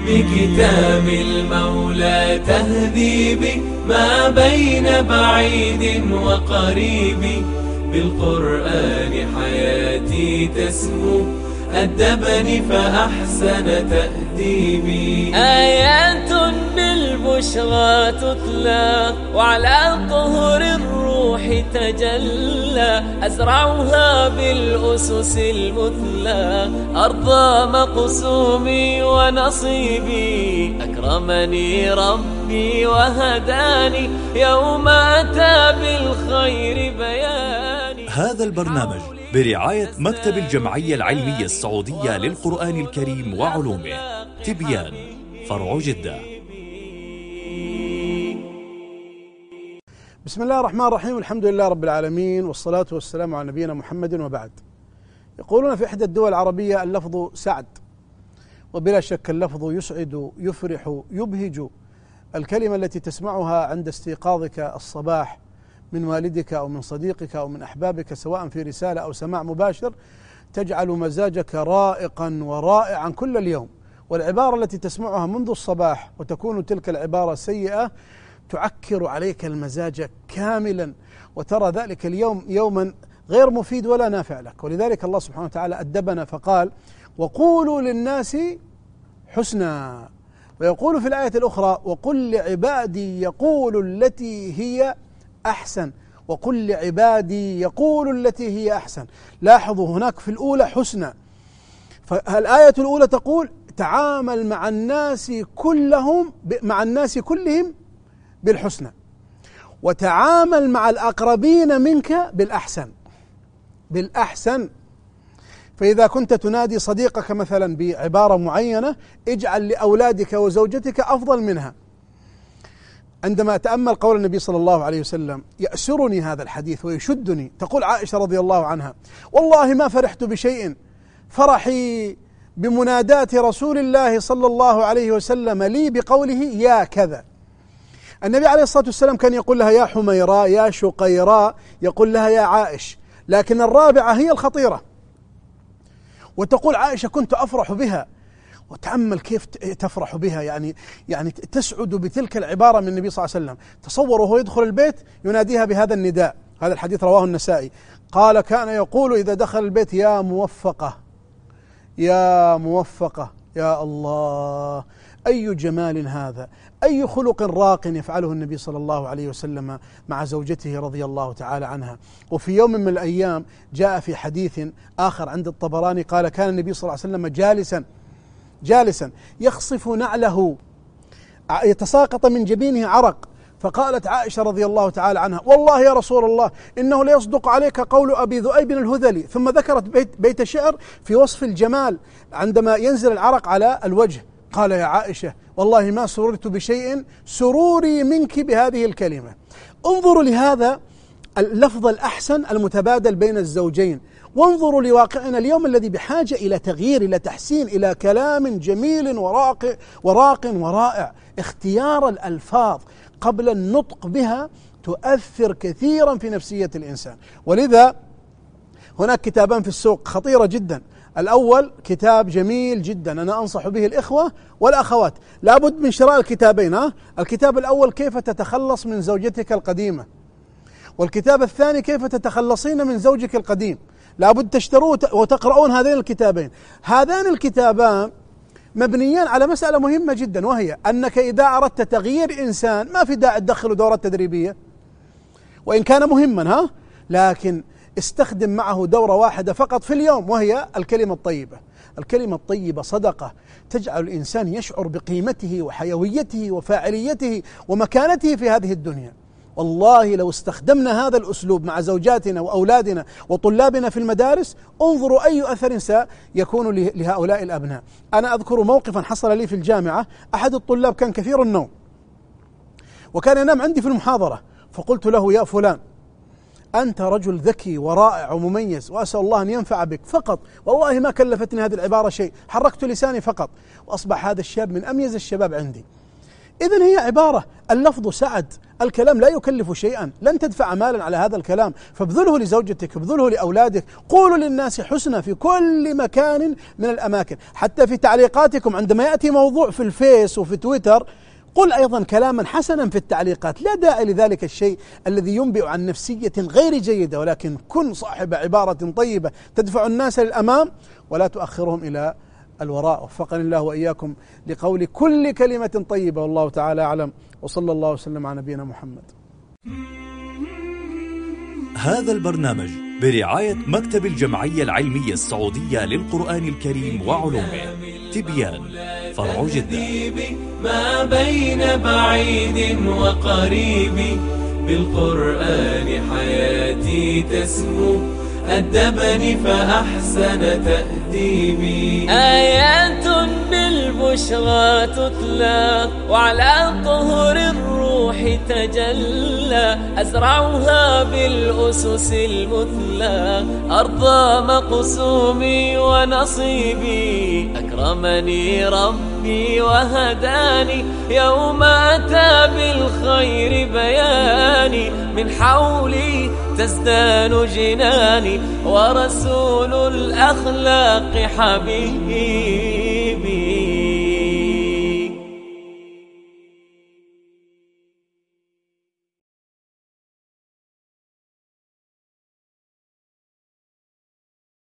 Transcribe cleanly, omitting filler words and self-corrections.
بكتاب المولى تهذيبي ما بين بعيد وقريب. بالقرآن حياتي تسمو أدبني فأحسن تأديبي. آيات بالبشرى تتلى وعلى طهر الروح تجلى. أزرعها بالأسس المثلى أرضى مقسومي ونصيبي. أكرمني ربي وهداني يوم أتى بالخير بياني. هذا البرنامج برعاية مكتب الجمعية العلمية السعودية للقرآن الكريم وعلومه، تبيان، فرع جدة. بسم الله الرحمن الرحيم، الحمد لله رب العالمين، والصلاة والسلام على نبينا محمد وبعد. يقولون في إحدى الدول العربية اللفظ سعد، وبلا شك اللفظ يسعد، يفرح، يبهج. الكلمة التي تسمعها عند استيقاظك الصباح من والدك أو من صديقك أو من أحبابك، سواء في رسالة أو سماع مباشر، تجعل مزاجك رائقا ورائعا كل اليوم. والعبارة التي تسمعها منذ الصباح وتكون تلك العبارة سيئة تعكر عليك المزاج كاملا، وترى ذلك اليوم يوما غير مفيد ولا نافع لك. ولذلك الله سبحانه وتعالى أدبنا فقال: وقولوا للناس حسنا. ويقول في الآية الأخرى: وقل لعبادي يقولوا التي هي أحسن. وقل لعبادي يقولوا التي هي أحسن. لاحظوا هناك في الأولى حسنى، فالآية الأولى تقول: تعامل مع الناس كلهم بالحسنى، وتعامل مع الأقربين منك بالأحسن. فإذا كنت تنادي صديقك مثلا بعبارة معينة، اجعل لأولادك وزوجتك أفضل منها. عندما أتأمل قول النبي صلى الله عليه وسلم يأسرني هذا الحديث ويشدني. تقول عائشة رضي الله عنها: والله ما فرحت بشيء فرحي بمناداة رسول الله صلى الله عليه وسلم لي بقوله يا كذا. النبي عليه الصلاة والسلام كان يقول لها يا حميراء، يا شقيراء، يقول لها يا عائش، لكن الرابعة هي الخطيرة. وتقول عائشة: كنت أفرح بها. وتأمل كيف تفرح بها، يعني تسعد بتلك العبارة من النبي صلى الله عليه وسلم. تصوروا هو يدخل البيت يناديها بهذا النداء. هذا الحديث رواه النسائي، قال: كان يقول إذا دخل البيت: يا موفقة، يا موفقة. يا الله، أي جمال هذا، أي خلق راق يفعله النبي صلى الله عليه وسلم مع زوجته رضي الله تعالى عنها. وفي يوم من الأيام جاء في حديث آخر عند الطبراني قال: كان النبي صلى الله عليه وسلم جالسا يخصف نعله، يتساقط من جبينه عرق. فقالت عائشة رضي الله تعالى عنها: والله يا رسول الله إنه ليصدق عليك قول أبي ذؤيب الهذلي. ثم ذكرت بيت شعر في وصف الجمال عندما ينزل العرق على الوجه. قال: يا عائشة والله ما سررت بشيء سروري منك بهذه الكلمة. انظروا لهذا اللفظ الأحسن المتبادل بين الزوجين، وانظروا لواقعنا اليوم الذي بحاجة إلى تغيير، إلى تحسين، إلى كلام جميل وراق ورائع. اختيار الألفاظ قبل النطق بها تؤثر كثيرا في نفسية الإنسان. ولذا هناك كتابان في السوق خطيرة جدا. الأول كتاب جميل جدا أنا أنصح به الإخوة والأخوات، لابد من شراء الكتابين. الكتاب الأول: كيف تتخلص من زوجتك القديمة، والكتاب الثاني: كيف تتخلصين من زوجك القديم. لابد تشتروه وتقرؤون هذين الكتابين. هذان الكتابان مبنيان على مسألة مهمة جدا، وهي أنك إذا أردت تغيير إنسان ما في داعي تدخله دورات تدريبية، وإن كان مهما لكن استخدم معه دورة واحدة فقط في اليوم، وهي الكلمة الطيبة. الكلمة الطيبة صدقة تجعل الإنسان يشعر بقيمته وحيويته وفاعليته ومكانته في هذه الدنيا. والله لو استخدمنا هذا الأسلوب مع زوجاتنا وأولادنا وطلابنا في المدارس، انظروا أي أثر سيكون لهؤلاء الأبناء. أنا أذكر موقفا حصل لي في الجامعة. أحد الطلاب كان كثير النوم وكان ينام عندي في المحاضرة، فقلت له: يا فلان، أنت رجل ذكي ورائع ومميز، وأسأل الله أن ينفع بك فقط. والله ما كلفتني هذه العبارة شيء، حركت لساني فقط، وأصبح هذا الشاب من أميز الشباب عندي. إذن هي عبارة، اللفظ سعد، الكلام لا يكلف شيئا، لن تدفع مالا على هذا الكلام، فابذله لزوجتك، ابذله لأولادك، قولوا للناس حسنى في كل مكان من الأماكن، حتى في تعليقاتكم عندما يأتي موضوع في الفيس وفي تويتر قل أيضا كلاما حسنا في التعليقات، لا داعي لذلك الشيء الذي ينبئ عن نفسية غير جيدة، ولكن كن صاحب عبارة طيبة تدفع الناس للأمام ولا تؤخرهم إلى الوراء. وفقني الله وإياكم لقول كل كلمة طيبة، والله تعالى أعلم، وصلى الله وسلم على نبينا محمد. هذا البرنامج برعاية مكتب الجمعية العلمية السعودية للقرآن الكريم وعلومه، تبيان، فرع جدة. ما بين بعيد وقريب، بالقرآن حياتي تسمو، أدبني فأحسن تأديبي. آيات بالبشرى تتلى، وعلى طهر الروح تجلى، أزرعها بالأسس المثلى، أرضى مقسومي ونصيبي، أكرمني ربي وهداني، يوم أتى بالخير بياني، من حولي تزدان جناني، ورسول الأخلاق حبيبي.